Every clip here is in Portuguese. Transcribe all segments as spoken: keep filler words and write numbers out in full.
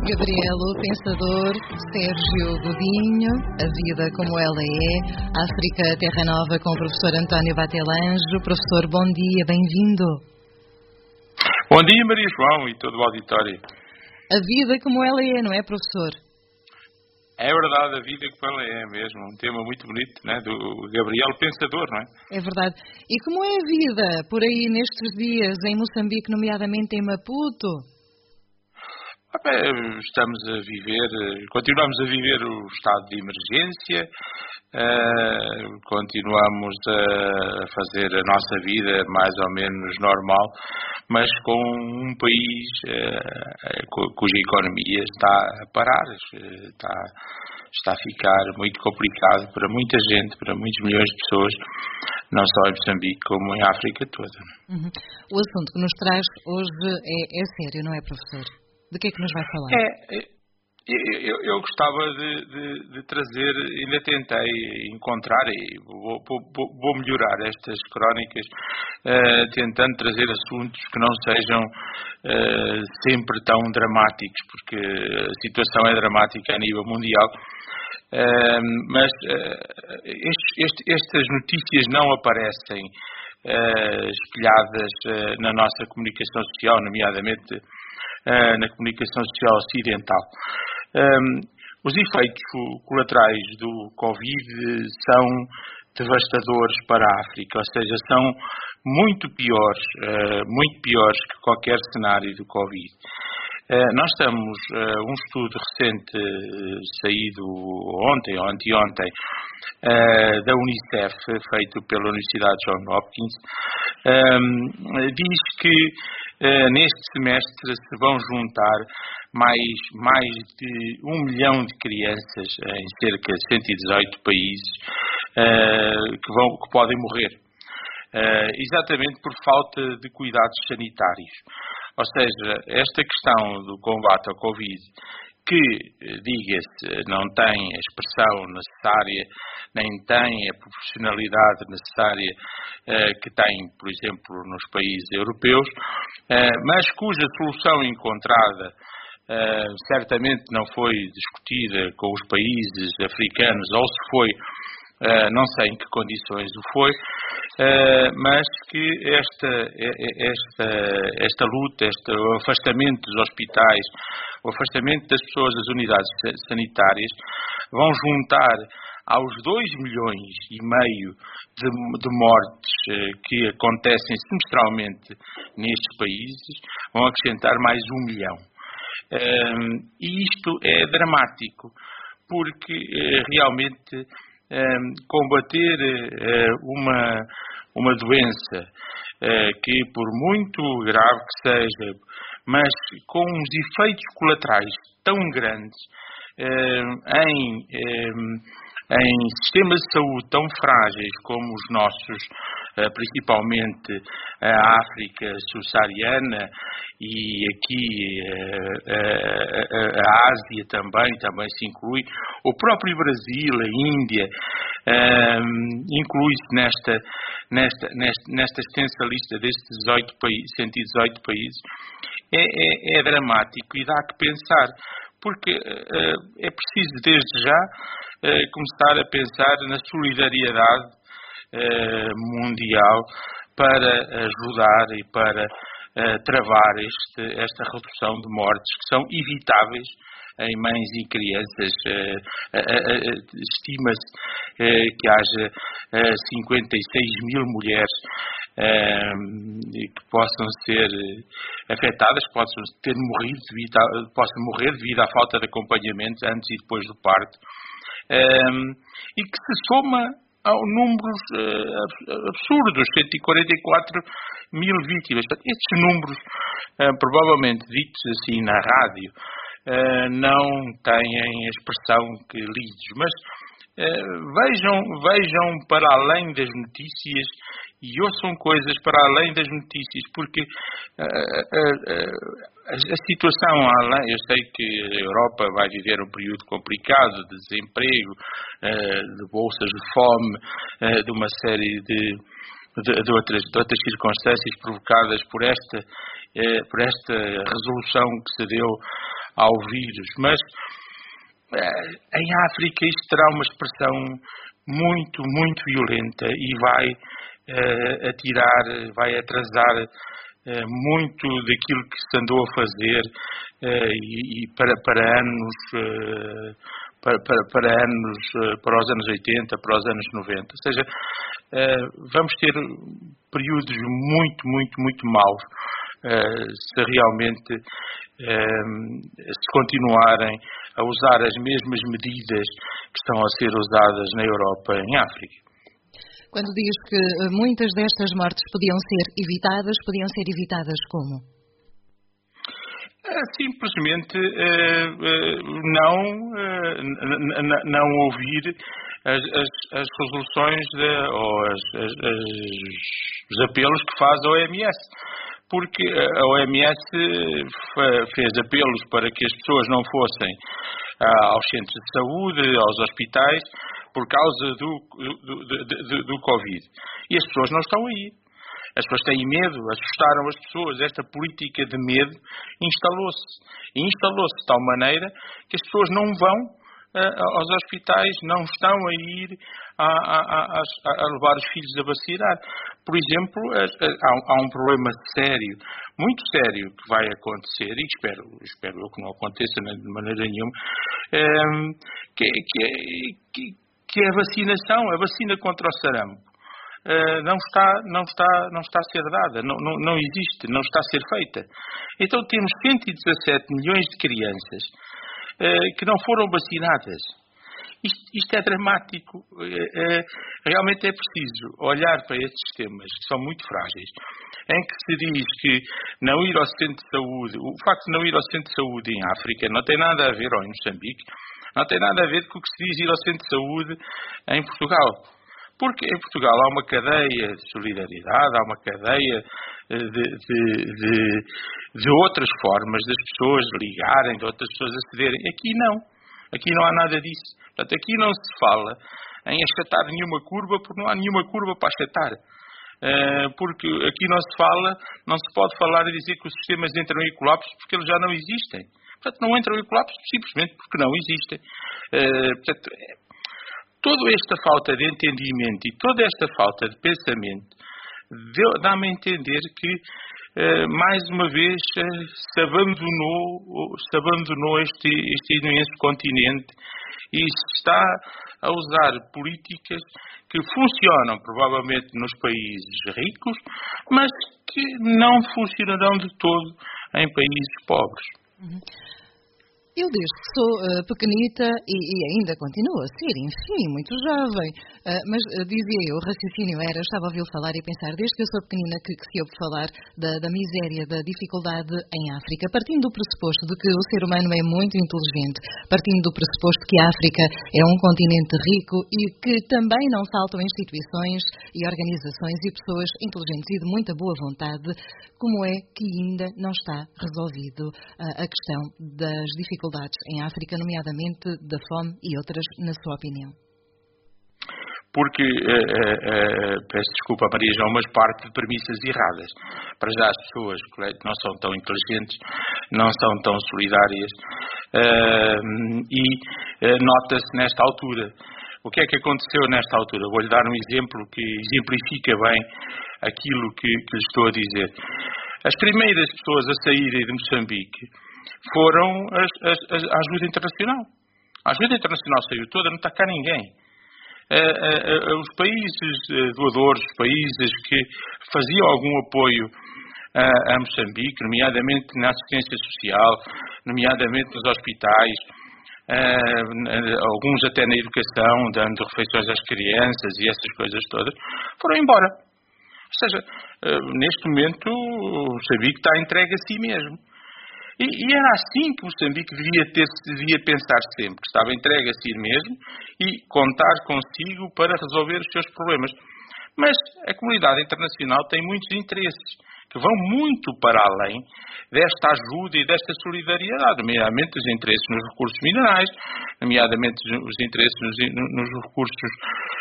Gabriel, o Pensador, Sérgio Godinho, A Vida Como Ela É, África, Terra Nova, com o professor António Batelanjo. Professor, bom dia, bem-vindo. Bom dia, Maria João e todo o auditório. A Vida Como Ela É, não é, professor? É verdade, A Vida Como Ela É mesmo, um tema muito bonito, né, do Gabriel Pensador, não é? É verdade. E como é a vida por aí nestes dias em Moçambique, nomeadamente em Maputo? Estamos a viver, continuamos a viver o estado de emergência, uh, continuamos a fazer a nossa vida mais ou menos normal, mas com um país uh, cuja economia está a parar, está, está a ficar muito complicado para muita gente, para muitos milhões de pessoas, não só em Moçambique como em África toda. Uhum. O assunto que nos traz hoje é, é sério, não é, professor? De que é que nos vai falar? É, eu, eu gostava de, de, de trazer, ainda tentei encontrar, e vou, vou, vou melhorar estas crónicas, uh, tentando trazer assuntos que não sejam uh, sempre tão dramáticos, porque a situação é dramática a nível mundial. Uh, mas uh, estes, este, estas notícias não aparecem uh, espelhadas uh, na nossa comunicação social, nomeadamente Uh, na comunicação social ocidental. Um, os efeitos colaterais do Covid são devastadores para a África, ou seja, são muito piores, uh, muito piores que qualquer cenário do Covid. Uh, nós estamos, uh, um estudo recente uh, saído ontem ou anteontem uh, da Unicef, feito pela Universidade Johns Hopkins, um, diz que Uh, neste semestre se vão juntar mais, mais de um milhão de crianças em cerca de cento e dezoito países uh, que, vão, que podem morrer, uh, exatamente por falta de cuidados sanitários. Ou seja, esta questão do combate ao Covid, que, diga-se, não tem a expressão necessária, nem tem a profissionalidade necessária uh, que tem, por exemplo, nos países europeus, uh, mas cuja solução encontrada uh, certamente não foi discutida com os países africanos, ou se foi, uh, não sei em que condições o foi, uh, mas que esta, esta, esta luta, este afastamento dos hospitais, o afastamento das pessoas das unidades sanitárias, vão juntar aos dois milhões e meio de, de mortes eh, que acontecem semestralmente nestes países, vão acrescentar mais um milhão. Um, e isto é dramático, porque eh, realmente um, combater eh, uma, uma doença eh, que, por muito grave que seja, mas com uns efeitos colaterais tão grandes eh, em... Eh, em sistemas de saúde tão frágeis como os nossos, principalmente a África subsaariana e aqui a Ásia também, também se inclui, o próprio Brasil, a Índia, inclui-se nesta, nesta, nesta, nesta extensa lista destes dezoito países, cento e dezoito países, é, é, é dramático e dá que pensar, porque é preciso desde já começar a pensar na solidariedade eh, mundial para ajudar e para eh, travar este, esta redução de mortes que são evitáveis em mães e crianças. Eh, eh, eh, estima-se eh, que haja eh, cinquenta e seis mil mulheres eh, que possam ser afetadas, que possam ter morrido devido a, possam morrer devido à falta de acompanhamento antes e depois do parto. Um, e que se soma a números uh, absurdos, cento e quarenta e quatro mil vítimas. Estes números, uh, provavelmente ditos assim na rádio, uh, não têm a expressão que lidos, mas uh, vejam, vejam para além das notícias e ouçam coisas para além das notícias, porque uh, uh, uh, a, a situação além, eu sei que a Europa vai viver um período complicado de desemprego, uh, de bolsas de fome, uh, de uma série de, de, de, outras, de outras circunstâncias provocadas por esta, uh, por esta resolução que se deu ao vírus, mas em África isto terá uma expressão muito, muito violenta e vai uh, atirar, vai atrasar uh, muito daquilo que se andou a fazer uh, e, e para, para anos, uh, para, para, para anos, uh, para os anos oitenta, para os anos noventa. Ou seja, uh, vamos ter períodos muito, muito, muito maus uh, se realmente uh, se continuarem a usar as mesmas medidas que estão a ser usadas na Europa e em África. Quando diz que muitas destas mortes podiam ser evitadas, podiam ser evitadas como? Simplesmente não, não ouvir as, as, as resoluções de, ou as, as, os apelos que faz a O M S. Porque a O M S fez apelos para que as pessoas não fossem aos centros de saúde, aos hospitais, por causa do, do, do, do, do Covid. E as pessoas não estão aí. As pessoas têm medo, assustaram as pessoas. Esta política de medo instalou-se. E instalou-se de tal maneira que as pessoas não vão aos hospitais, não estão a ir a, a, a, a levar os filhos a vacinar. Por exemplo, há, há um problema sério, muito sério, que vai acontecer, e espero, espero eu que não aconteça de maneira nenhuma, que, que, que é a vacinação, a vacina contra o sarampo. Não está, não, está, não está a ser dada, não, não, não existe, não está a ser feita. Então temos cento e dezassete milhões de crianças que não foram vacinadas. Isto, isto é dramático. Realmente é preciso olhar para estes temas, que são muito frágeis, em que se diz que não ir ao centro de saúde, o facto de não ir ao centro de saúde em África não tem nada a ver, ou em Moçambique, não tem nada a ver com o que se diz ir ao centro de saúde em Portugal. Porque em Portugal há uma cadeia de solidariedade, há uma cadeia de, de, de, de outras formas das pessoas ligarem, de outras pessoas acederem. Aqui não. Aqui não há nada disso. Portanto, aqui não se fala em achatar nenhuma curva, porque não há nenhuma curva para achatar. Uh, porque aqui não se fala, não se pode falar e dizer que os sistemas entram em colapso porque eles já não existem. Portanto, não entram em colapso simplesmente porque não existem. Uh, portanto, toda esta falta de entendimento e toda esta falta de pensamento dá-me a entender que, uh, mais uma vez, uh, se abandonou, se abandonou este, este imenso continente e se está a usar políticas que funcionam provavelmente nos países ricos, mas que não funcionarão de todo em países pobres. Uhum. Eu desde que sou uh, pequenita e, e ainda continuo a ser, enfim, muito jovem, uh, mas uh, dizia eu, o raciocínio era, eu estava a ouvi-lo falar e pensar, desde que eu sou pequenina que, que se ouve falar da, da miséria, da dificuldade em África, partindo do pressuposto de que o ser humano é muito inteligente, partindo do pressuposto que a África é um continente rico e que também não faltam instituições e organizações e pessoas inteligentes e de muita boa vontade, como é que ainda não está resolvido uh, a questão das dificuldades em África, nomeadamente da fome e outras, na sua opinião? Porque, eh, eh, peço desculpa, Maria João, mas parte de premissas erradas. Para já as pessoas não são tão inteligentes, não são tão solidárias eh, e eh, nota-se nesta altura. O que é que aconteceu nesta altura? Vou-lhe dar um exemplo que exemplifica bem aquilo que, que lhe estou a dizer. As primeiras pessoas a saírem de Moçambique foram as, as, as, a ajuda internacional. A ajuda internacional saiu toda, não está cá ninguém. Uh, uh, uh, os países uh, doadores, os países que faziam algum apoio uh, a Moçambique, nomeadamente na assistência social, nomeadamente nos hospitais, uh, alguns até na educação, dando refeições às crianças e essas coisas todas, foram embora. Ou seja, uh, neste momento o Moçambique está entregue a si mesmo. E, e era assim que Moçambique devia, ter, devia pensar sempre, que estava entregue a si mesmo e contar consigo para resolver os seus problemas. Mas a comunidade internacional tem muitos interesses, que vão muito para além desta ajuda e desta solidariedade, nomeadamente os interesses nos recursos minerais, nomeadamente os interesses nos, nos recursos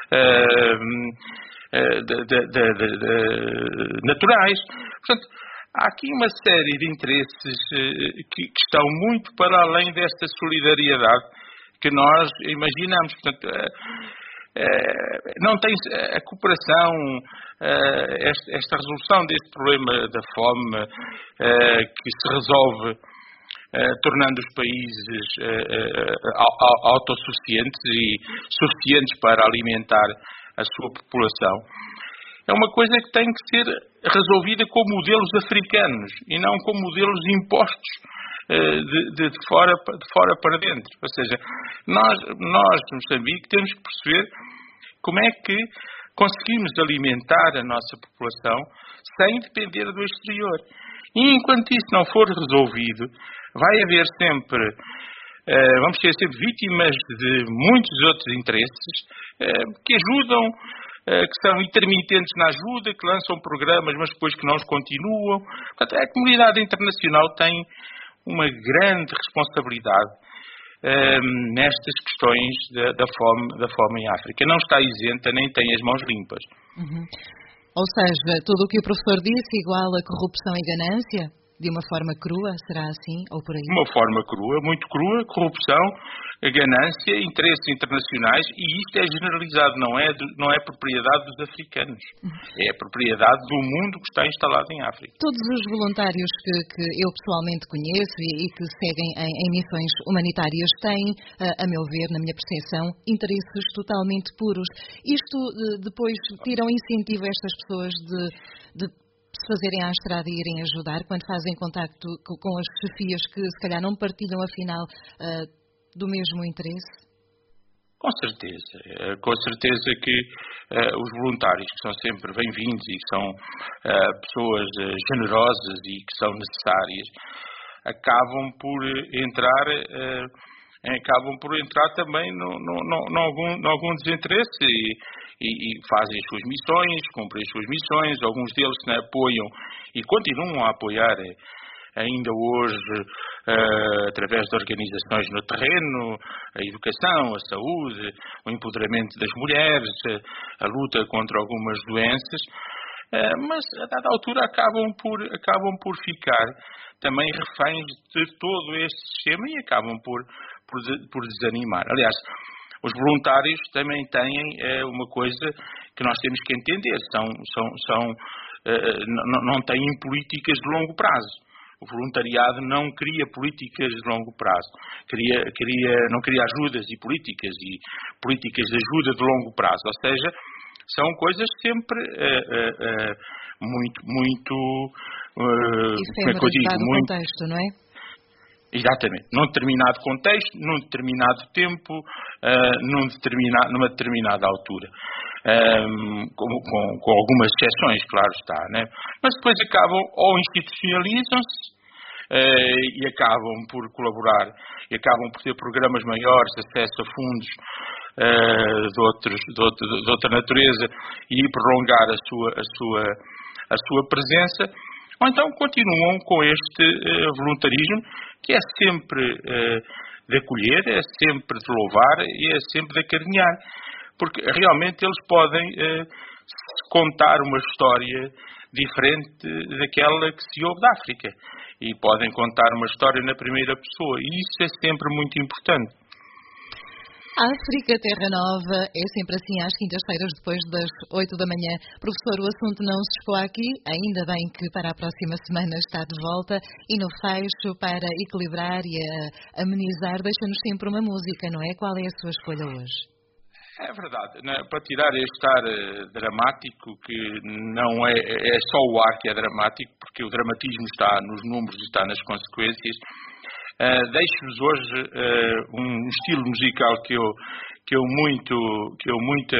uh, uh, de, de, de, de, naturais. Portanto, há aqui uma série de interesses que, que estão muito para além desta solidariedade que nós imaginamos. Portanto, não tem a cooperação, esta resolução deste problema da fome que se resolve tornando os países autossuficientes e suficientes para alimentar a sua população, é uma coisa que tem que ser resolvida com modelos africanos e não com modelos impostos de, de, de, fora, de fora para dentro. Ou seja, nós, nós, Moçambique, temos que perceber como é que conseguimos alimentar a nossa população sem depender do exterior. E enquanto isso não for resolvido, vai haver sempre, vamos ser sempre vítimas de muitos outros interesses que ajudam, que são intermitentes na ajuda, que lançam programas, mas depois que não os continuam. Portanto, a comunidade internacional tem uma grande responsabilidade um, nestas questões da, da, fome, da fome em África. Não está isenta, nem tem as mãos limpas. Uhum. Ou seja, tudo o que o professor disse igual a corrupção e ganância? De uma forma crua, será assim, ou por aí? De uma forma crua, muito crua, corrupção, ganância, interesses internacionais, e isto é generalizado, não é, não é propriedade dos africanos, é a propriedade do mundo que está instalado em África. Todos os voluntários que, que eu pessoalmente conheço e, e que seguem em, em missões humanitárias têm, a meu ver, na minha percepção, interesses totalmente puros. Isto depois tira um incentivo a estas pessoas de, de se fazerem à estrada e irem ajudar, quando fazem contacto com as chefias que se calhar não partilham afinal uh, do mesmo interesse? Com certeza, com certeza que uh, os voluntários, que são sempre bem-vindos e que são uh, pessoas uh, generosas e que são necessárias, acabam por entrar, uh, acabam por entrar também no, no, no, no, algum, no algum desinteresse e, e, e fazem as suas missões, cumprem as suas missões, alguns deles né, apoiam e continuam a apoiar ainda hoje uh, através de organizações no terreno, a educação, a saúde, o empoderamento das mulheres, a, a luta contra algumas doenças, uh, mas a dada altura acabam por, acabam por ficar também reféns de todo este sistema e acabam por, por, por desanimar. Aliás, os voluntários também têm é, uma coisa que nós temos que entender, são, são, são, uh, não, não têm políticas de longo prazo. O voluntariado não cria políticas de longo prazo, cria, cria, não cria ajudas e políticas e políticas de ajuda de longo prazo, ou seja, são coisas sempre uh, uh, uh, muito, muito, uh, como é que eu digo, muito... contexto, não é? Exatamente, num determinado contexto, num determinado tempo, uh, num determinado, numa determinada altura. Um, com, com, com algumas exceções, claro está, né? Mas depois acabam ou institucionalizam-se uh, e acabam por colaborar e acabam por ter programas maiores, acesso a fundos uh, de, outros, de, outro, de outra natureza e prolongar a sua, a sua, a sua presença, ou então continuam com este uh, voluntarismo que é sempre uh, de acolher, é sempre de louvar e é sempre de acarinhar. Porque realmente eles podem eh, contar uma história diferente daquela que se ouve da África. E podem contar uma história na primeira pessoa. E isso é sempre muito importante. África Terra Nova é sempre assim às quintas-feiras depois das oito da manhã. Professor, o assunto não se expõe aqui, ainda bem que para a próxima semana está de volta e no fecho para equilibrar e amenizar deixa-nos sempre uma música, não é? Qual é a sua escolha hoje? É verdade, né? Para tirar este ar uh, dramático, que não é, é só o ar que é dramático, porque o dramatismo está nos números e está nas consequências, uh, deixo-vos hoje uh, um estilo musical que eu, que eu muito, que eu muito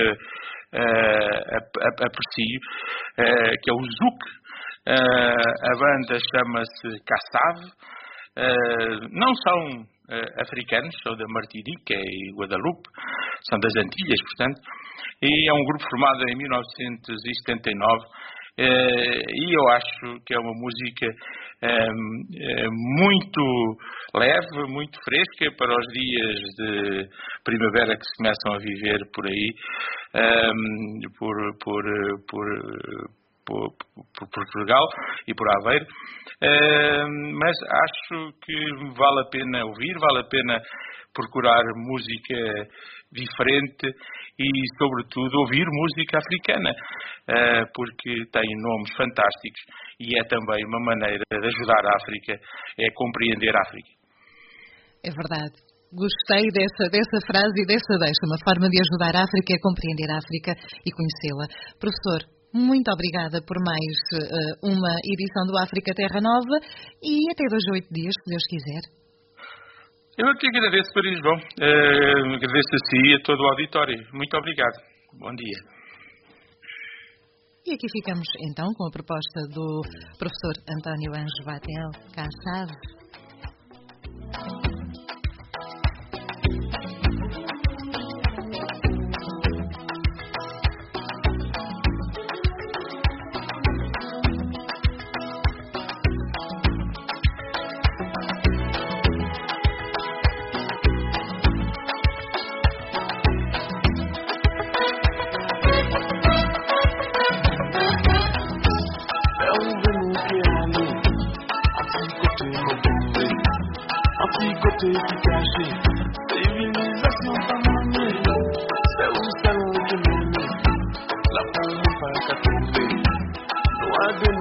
uh, aprecio, uh, que é o Zouk. Uh, a banda chama-se Kassav, uh, não são Uh, africanos, são da Martinica e Guadalupe, são das Antilhas, portanto, e é um grupo formado em mil novecentos e setenta e nove, uh, e eu acho que é uma música um, uh, muito leve, muito fresca para os dias de primavera que se começam a viver por aí, um, por, por, por, por, por Portugal e por Aveiro, mas acho que vale a pena ouvir, vale a pena procurar música diferente e, sobretudo, ouvir música africana, porque tem nomes fantásticos e é também uma maneira de ajudar a África, é compreender a África. É verdade. Gostei dessa, dessa frase e dessa deixa. Uma forma de ajudar a África é compreender a África e conhecê-la. Professor, muito obrigada por mais uh, uma edição do África Terra Nova e até dois a oito dias, se Deus quiser. Eu aqui agradeço, Paris. Bom, uh, agradeço a si e a todo o auditório. Muito obrigado. Bom dia. E aqui ficamos então com a proposta do professor António Anjo Batel, cá sabe. Côté qui caché, civilisation pas mamie, c'est où ça nous qui m'aime, la pomme pas qu'à tomber, droit de